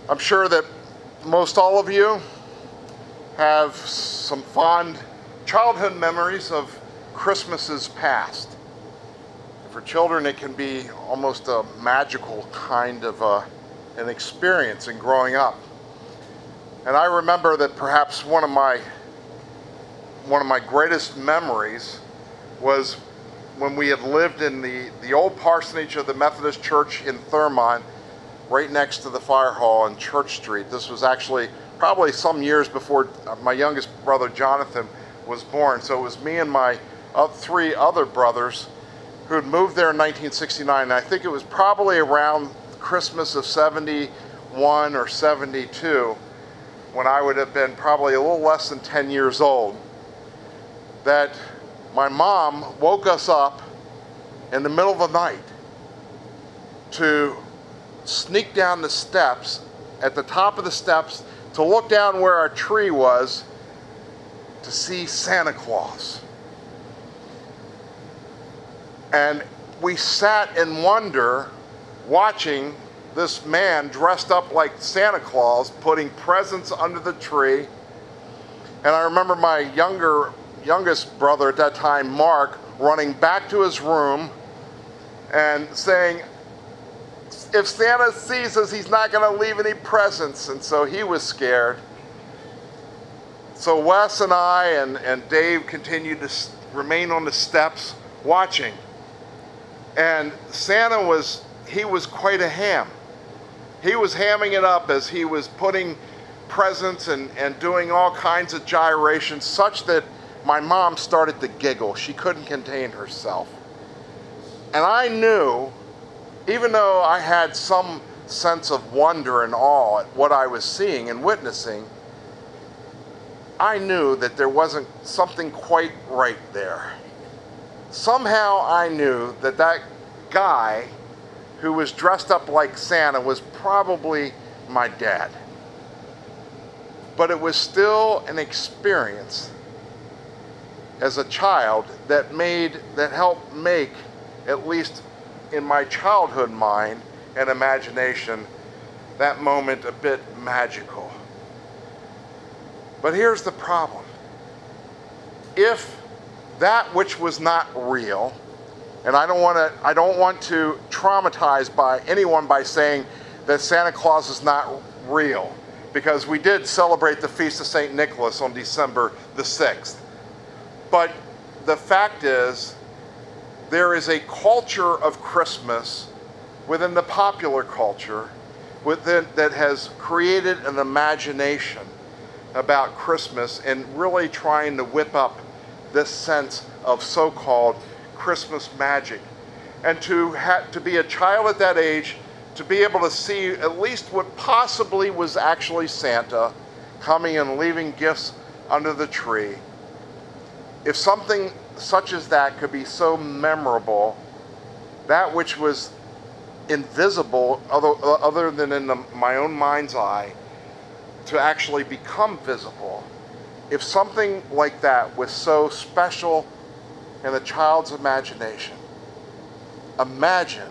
I'm sure that most all of you have some fond childhood memories of Christmases past. For children, it can be almost a magical kind of an experience in growing up. And I remember that perhaps one of my greatest memories was when we had lived in the old parsonage of the Methodist Church in Thurmont, right next to the fire hall on Church Street. This was actually probably some years before my youngest brother Jonathan was born. So it was me and my three other brothers who had moved there in 1969. And I think it was probably around Christmas of 71 or 72, when I would have been probably a little less than 10 years old, that my mom woke us up in the middle of the night to sneak down the steps, at the top of the steps, to look down where our tree was to see Santa Claus. And we sat in wonder watching this man dressed up like Santa Claus putting presents under the tree. And I remember my youngest brother at that time, Mark, running back to his room and saying, if Santa sees us, he's not going to leave any presents. And so he was scared. So Wes and I and Dave continued to remain on the steps watching. And Santa was quite a ham. He was hamming it up as he was putting presents and doing all kinds of gyrations, such that my mom started to giggle. She couldn't contain herself. And I knew, even though I had some sense of wonder and awe at what I was seeing and witnessing, I knew that there wasn't something quite right there. Somehow I knew that that guy who was dressed up like Santa was probably my dad. But it was still an experience as a child that helped make, at least in my childhood mind and imagination, that moment a bit magical. But here's the problem. If that which was not real, and I don't want to traumatize anyone by saying that Santa Claus is not real, because we did celebrate the Feast of St. Nicholas on December the 6th. But the fact is, there is a culture of Christmas within the popular culture that has created an imagination about Christmas and really trying to whip up this sense of so-called Christmas magic. And to be a child at that age, to be able to see at least what possibly was actually Santa coming and leaving gifts under the tree. If something such as that could be so memorable, that which was invisible other than in my own mind's eye, to actually become visible, if something like that was so special in a child's imagination, imagine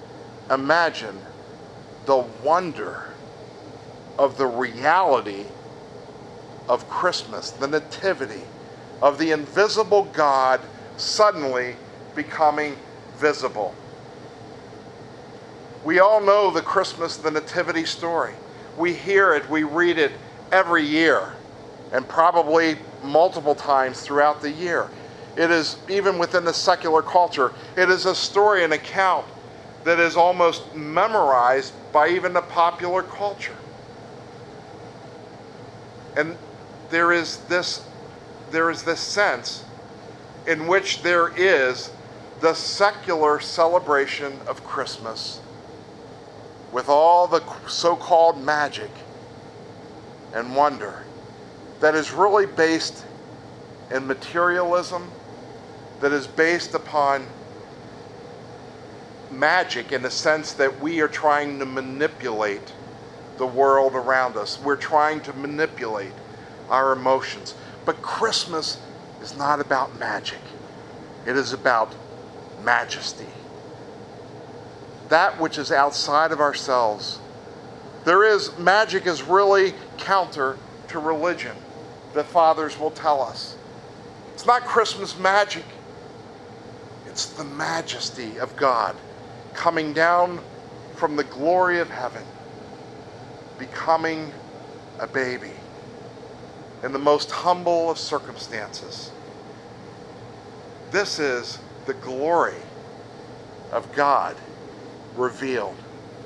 the wonder of the reality of Christmas, the nativity of the invisible God suddenly becoming visible. We all know the Christmas, the nativity story. We hear it, we read it every year, and probably multiple times throughout the year. It is, even within the secular culture, it is a story, an account that is almost memorized by even the popular culture. And there is this sense in which there is the secular celebration of Christmas with all the so-called magic and wonder that is really based in materialism, that is based upon magic in the sense that we are trying to manipulate the world around us. We're trying to manipulate our emotions. But Christmas is not about magic. It is about majesty. That which is outside of ourselves Magic is really counter to religion, the fathers will tell us. It's not Christmas magic. It's the majesty of God coming down from the glory of heaven, becoming a baby in the most humble of circumstances. This is the glory of God revealed.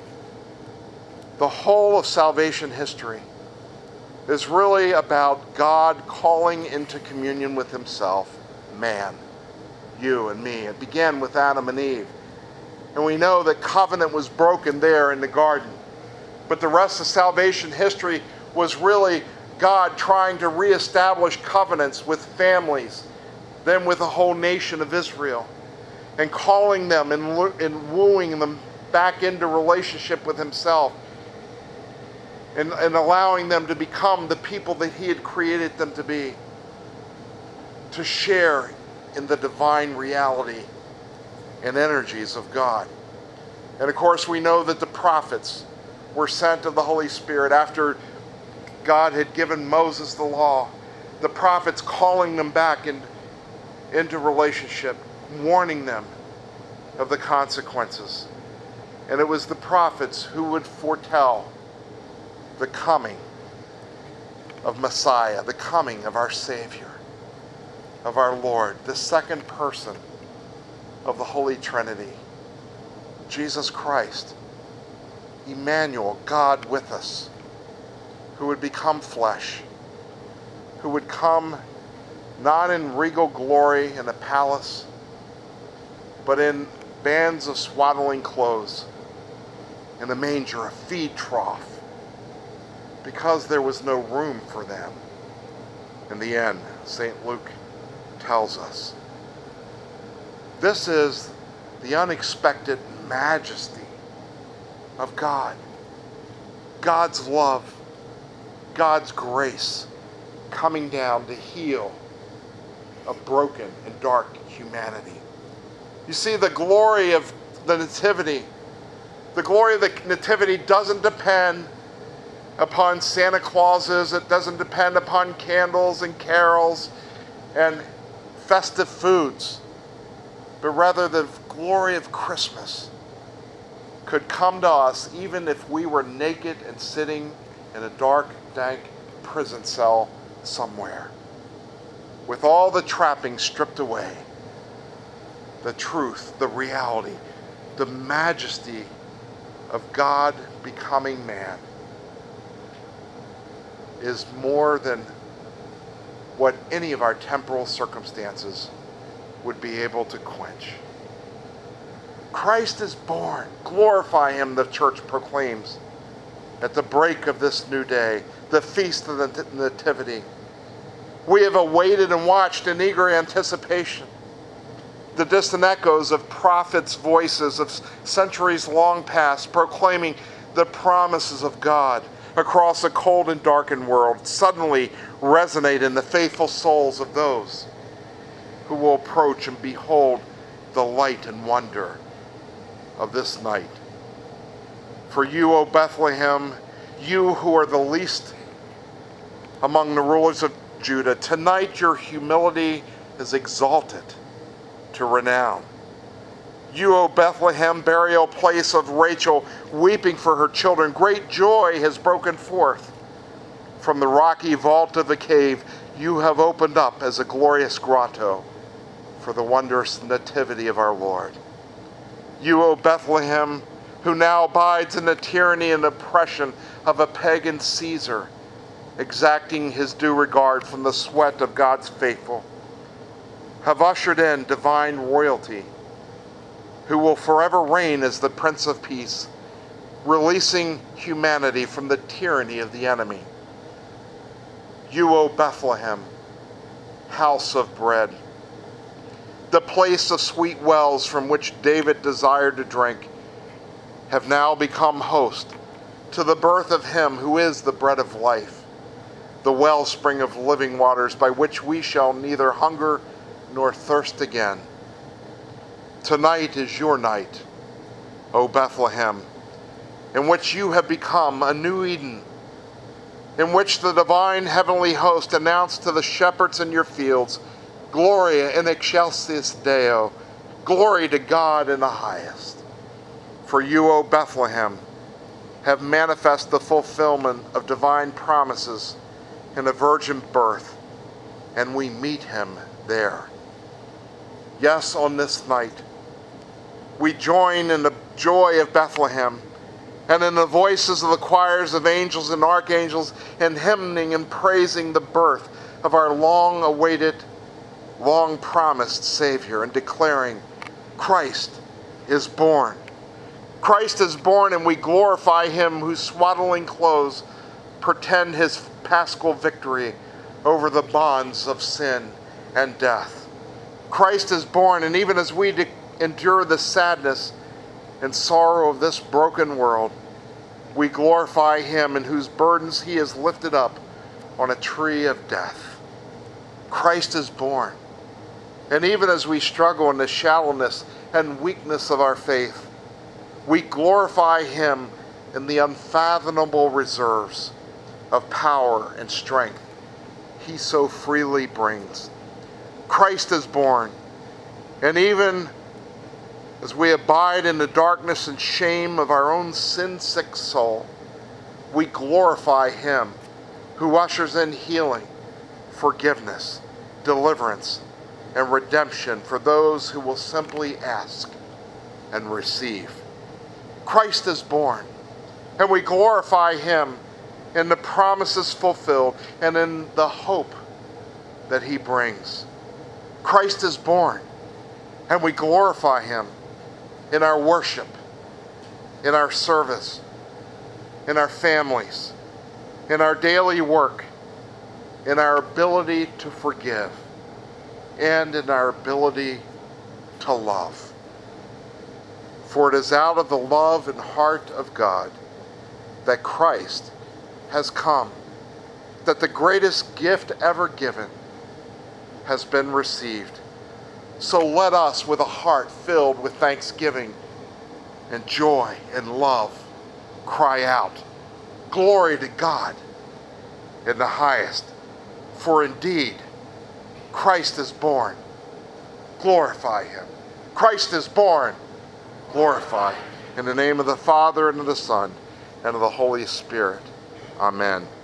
The whole of salvation history is really about God calling into communion with himself, man, you and me. It began with Adam and Eve. And we know that covenant was broken there in the garden. But the rest of salvation history was really God trying to reestablish covenants with families, then with the whole nation of Israel, and calling them and wooing them back into relationship with himself, and allowing them to become the people that he had created them to be, to share in the divine reality and energies of God. And of course, we know that the prophets were sent of the Holy Spirit after God had given Moses the law. The prophets calling them back into relationship, warning them of the consequences. And it was the prophets who would foretell the coming of Messiah, the coming of our Savior, of our Lord, the second person of the Holy Trinity, Jesus Christ, Emmanuel, God with us, who would become flesh, who would come not in regal glory in a palace, but in bands of swaddling clothes, in a manger, a feed trough, because there was no room for them. In the end, St. Luke tells us. This is the unexpected majesty of God. God's love, God's grace coming down to heal a broken and dark humanity. You see, the glory of the Nativity, the glory of the Nativity doesn't depend upon Santa Clauses. It doesn't depend upon candles and carols and festive foods, but rather the glory of Christmas could come to us even if we were naked and sitting in a dark, dank prison cell somewhere, with all the trappings stripped away. The truth, the reality, the majesty of God becoming man is more than what any of our temporal circumstances would be able to quench. Christ is born. Glorify him, the church proclaims at the break of this new day, the feast of the Nativity. We have awaited and watched in eager anticipation the distant echoes of prophets' voices of centuries long past proclaiming the promises of God across a cold and darkened world suddenly resonate in the faithful souls of those who will approach and behold the light and wonder of this night. For you, O Bethlehem, you who are the least among the rulers of Judah, tonight your humility is exalted to renown. You, O Bethlehem, burial place of Rachel, weeping for her children, great joy has broken forth. From the rocky vault of the cave, you have opened up as a glorious grotto for the wondrous nativity of our Lord. You, O Bethlehem, who now abides in the tyranny and oppression of a pagan Caesar, exacting his due regard from the sweat of God's faithful, have ushered in divine royalty, who will forever reign as the Prince of Peace, releasing humanity from the tyranny of the enemy. You, O Bethlehem, house of bread, the place of sweet wells from which David desired to drink, have now become host to the birth of him who is the bread of life, the wellspring of living waters by which we shall neither hunger nor thirst again. Tonight is your night, O Bethlehem. in which you have become a new Eden, in which the divine heavenly host announced to the shepherds in your fields, Gloria in excelsis Deo, glory to God in the highest. For you, O Bethlehem, have manifest the fulfillment of divine promises in a virgin birth, and we meet him there. Yes, on this night, we join in the joy of Bethlehem and in the voices of the choirs of angels and archangels in hymning and praising the birth of our long-awaited, long-promised Savior, and declaring, Christ is born. Christ is born, and we glorify him whose swaddling clothes portend his paschal victory over the bonds of sin and death. Christ is born, and even as we endure the sadness and sorrow of this broken world, we glorify him in whose burdens he is lifted up on a tree of death. Christ is born. And even as we struggle in the shallowness and weakness of our faith, we glorify him in the unfathomable reserves of power and strength he so freely brings. Christ is born. And even as we abide in the darkness and shame of our own sin-sick soul, we glorify him who ushers in healing, forgiveness, deliverance, and redemption for those who will simply ask and receive. Christ is born, and we glorify him in the promises fulfilled and in the hope that he brings. Christ is born, and we glorify him in our worship, in our service, in our families, in our daily work, in our ability to forgive, and in our ability to love. For it is out of the love and heart of God that Christ has come, that the greatest gift ever given has been received. So let us, with a heart filled with thanksgiving and joy and love, cry out, Glory to God in the highest. For indeed, Christ is born. Glorify him. Christ is born. Glorify. In the name of the Father, and of the Son, and of the Holy Spirit. Amen.